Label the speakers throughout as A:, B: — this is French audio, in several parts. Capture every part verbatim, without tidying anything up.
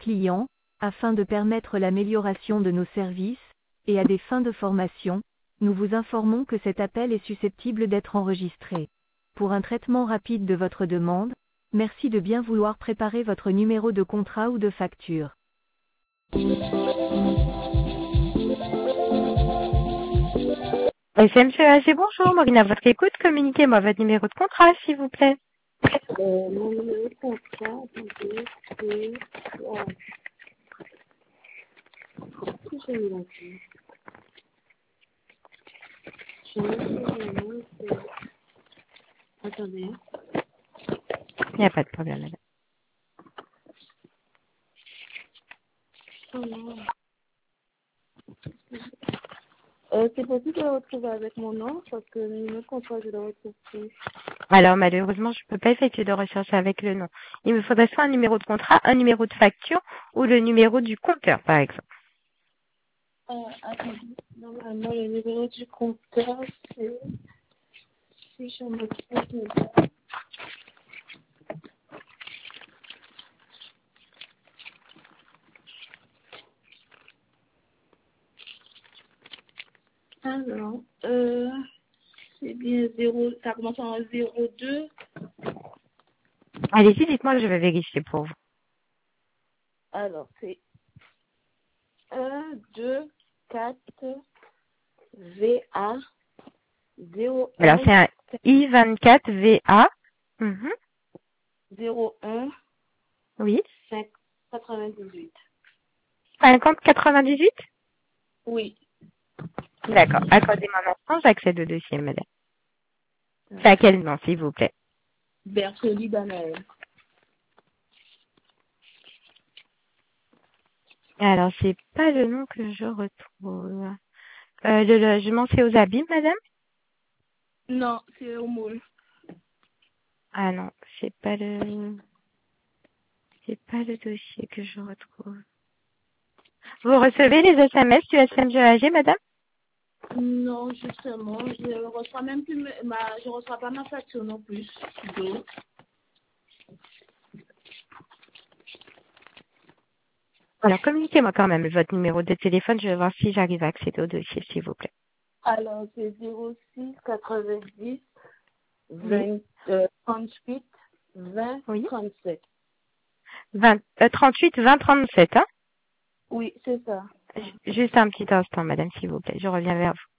A: clients, afin de permettre l'amélioration de nos services, et à des fins de formation, nous vous informons que cet appel est susceptible d'être enregistré. Pour un traitement rapide de votre demande, merci de bien vouloir préparer votre numéro de contrat ou de facture.
B: S M C A G, bonjour, Maureen à votre écoute, communiquez-moi votre numéro de contrat, s'il vous plaît.
C: Euh, mon numéro de contrat, attendez, c'est... Oh, qu'est-ce que j'ai mis là-dessus? J'ai mis mon numéro, c'est... Attendez.
B: Il n'y a pas de problème, madame.
C: Oh non. Euh, c'est possible de le retrouver avec mon nom, parce que le numéro de contrat, je le retrouve plus.
B: Alors, malheureusement, je ne peux pas effectuer de recherche avec le nom. Il me faudrait soit un numéro de contrat, un numéro de facture ou le numéro du compteur, par exemple.
C: Euh, attendez. Normalement, le numéro du compteur, c'est... Si je me trompe pas. Alors, euh, c'est bien zéro, ça commence en zéro deux.
B: Allez-y, dites-moi, je vais vérifier pour vous.
C: Alors, c'est un, deux, quatre, V A, zéro
B: Alors,
C: un,
B: c'est un I vingt-quatre V A. Mhm.
C: zéro un,
B: Oui.
C: cinq, quatre-vingt-dix-huit.
B: cinquante quatre-vingt-dix-huit.
C: Oui.
B: D'accord. Accordez-moi maintenant, j'accède au dossier, madame. C'est à quel nom, s'il vous plaît?
C: Bercely Danaël.
B: Alors, c'est pas le nom que je retrouve. Euh, le logement, c'est aux Abîmes, madame?
C: Non, c'est au moule.
B: Ah non, c'est pas le, c'est pas le dossier que je retrouve. Vous recevez les S M S du S M G A G, madame?
C: Non, justement, je reçois même plus ma, ma- je reçois pas ma facture non plus. d'eau.
B: Alors, communiquez-moi quand même votre numéro de téléphone, je vais voir si j'arrive à accéder au dossier, s'il vous plaît.
C: Alors, c'est zéro six, quatre-vingt-dix,
B: Oui,
C: vingt, euh, trente-huit, vingt,
B: oui.
C: trente-sept.
B: vingt, euh, trente-huit, vingt, trente-sept, hein?
C: Oui, c'est ça.
B: Ju- Juste un petit instant, madame, s'il vous plaît, je reviens vers vous.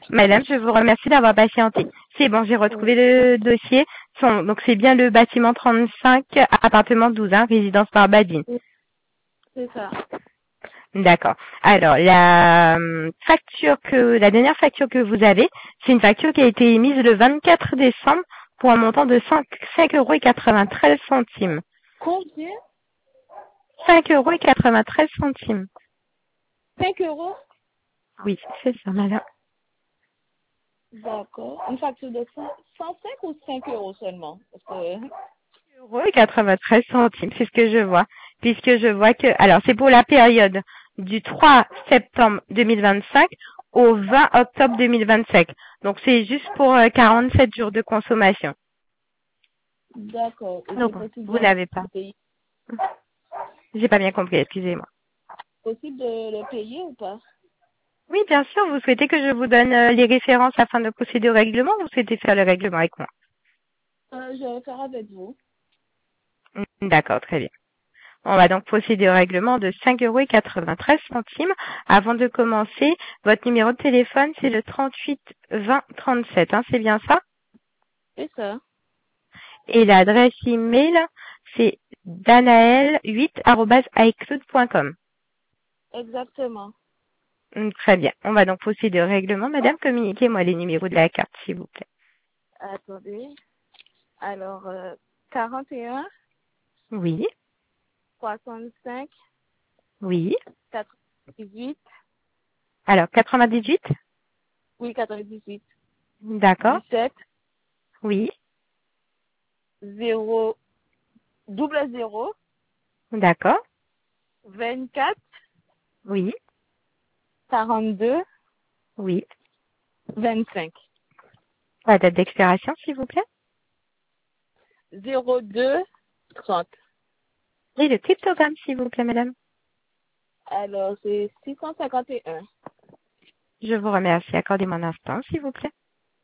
B: Madame, je vous remercie d'avoir patienté. C'est bon, j'ai retrouvé le dossier. Son- donc c'est bien le bâtiment trente-cinq, appartement douze, hein, résidence Barbadine.
C: C'est ça.
B: D'accord. Alors, la euh, facture que, la dernière facture que vous avez, c'est une facture qui a été émise le vingt-quatre décembre pour un montant de cinq euros et quatre-vingt-treize centimes.
C: Combien?
B: cinq euros et quatre-vingt-treize centimes.
C: cinq euros?
B: Oui, c'est ça, madame.
C: D'accord. Une facture de cent cinq ou cinq euros seulement? Parce que...
B: cinq euros et quatre-vingt-treize centimes, c'est ce que je vois. Puisque je vois que, alors, c'est pour la période du trois septembre deux mille vingt-cinq au vingt octobre deux mille vingt-cinq. Donc, c'est juste pour euh, quarante-sept jours de consommation.
C: D'accord. Et
B: Donc,
C: c'est possible
B: vous
C: de
B: n'avez pas.
C: le payer,
B: J'ai pas bien compris, excusez-moi.
C: possible de le payer ou pas?
B: Oui, bien sûr, vous souhaitez que je vous donne euh, les références afin de procéder au règlement ou vous souhaitez faire le règlement avec moi?
C: Euh, je vais faire avec vous.
B: Mm, D'accord, très bien. On va donc procéder au règlement de cinq euros et quatre-vingt-treize centimes. Avant de commencer, votre numéro de téléphone, c'est le trente-huit vingt trente-sept, hein, c'est bien ça?
C: C'est ça.
B: Et l'adresse email, c'est danaël huit arobase icloud point com.
C: Exactement.
B: Mm, Très bien. On va donc procéder au règlement. Madame, communiquez-moi les numéros de la carte, s'il vous plaît.
C: Attendez. Alors, euh, quarante et un,
B: Oui,
C: soixante-cinq,
B: oui.
C: quatre-vingt-dix-huit.
B: Alors, quatre-vingt-dix-huit?
C: Oui, quatre-vingt-dix-huit.
B: D'accord.
C: dix-sept,
B: Oui.
C: zéro, double zéro,
B: D'accord.
C: vingt-quatre,
B: Oui.
C: quarante-deux,
B: Oui.
C: vingt-cinq.
B: La date d'expiration, s'il vous plaît.
C: zéro deux, trente.
B: Et le cryptogramme, s'il vous plaît, madame.
C: Alors, c'est six cent cinquante et un.
B: Je vous remercie. Accordez-moi un instant, s'il vous plaît.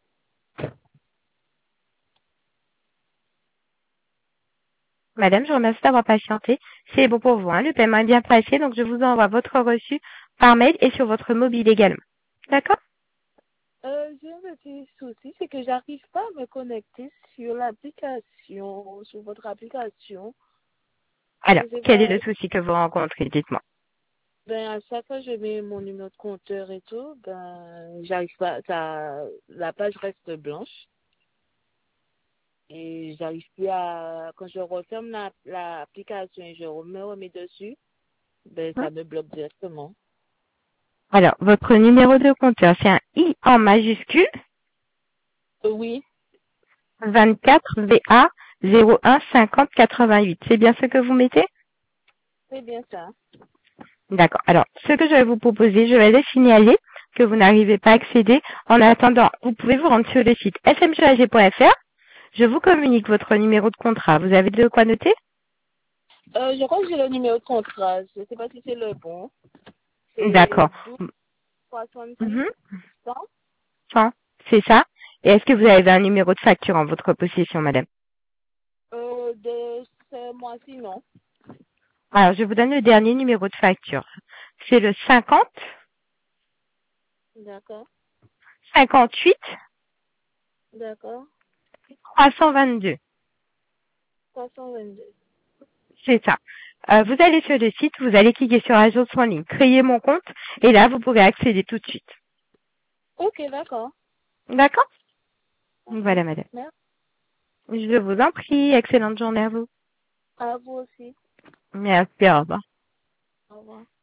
B: Madame, je vous remercie d'avoir patienté. C'est bon pour vous, hein. Le paiement est bien passé, donc je vous envoie votre reçu par mail et sur votre mobile également. D'accord?
C: Euh, j'ai un petit souci, c'est que j'arrive pas à me connecter sur l'application, sur votre application.
B: Alors,
C: Je sais
B: quel est
C: pas,
B: le souci que vous rencontrez? Dites-moi.
C: ben, à chaque fois que je mets mon numéro de compteur et tout, ben, j'arrive pas, ça, la page reste blanche. Et j'arrive plus à, quand je referme la, l'application et je me remets dessus, ben,
B: Hein?
C: ça me bloque directement.
B: Alors, votre numéro de compteur, c'est un I en majuscule,
C: Euh, oui,
B: vingt-quatre V A zéro un cinquante quatre-vingt-huit. C'est bien ce que vous mettez?
C: c'est bien ça.
B: D'accord. Alors, ce que je vais vous proposer, je vais les signaler que vous n'arrivez pas à accéder. En attendant, vous pouvez vous rendre sur le site s m g a g point f r. Je vous communique votre numéro de contrat. Vous avez de quoi noter?
C: Euh, je crois que j'ai le numéro de contrat. Je sais pas si c'est le bon. C'est
B: D'accord.
C: douze soixante-six
B: Mhm.
C: cent.
B: Cent, c'est ça. Et est-ce que vous avez un numéro de facture en votre possession, madame?
C: Euh, de ce mois-ci, non.
B: Alors, je vous donne le dernier numéro de facture. C'est le cinquante,
C: D'accord.
B: cinquante-huit,
C: D'accord.
B: trois cent vingt-deux.
C: trois cent vingt-deux.
B: C'est ça. Euh, vous allez sur le site, vous allez cliquer sur Agence en ligne, créer mon compte, et là, vous pourrez accéder tout de suite.
C: Ok, d'accord.
B: D'accord?
C: D'accord.
B: Voilà, madame.
C: Merci.
B: Je vous en prie. Excellente journée à vous.
C: À vous aussi.
B: Merci. Au revoir.
C: Au revoir.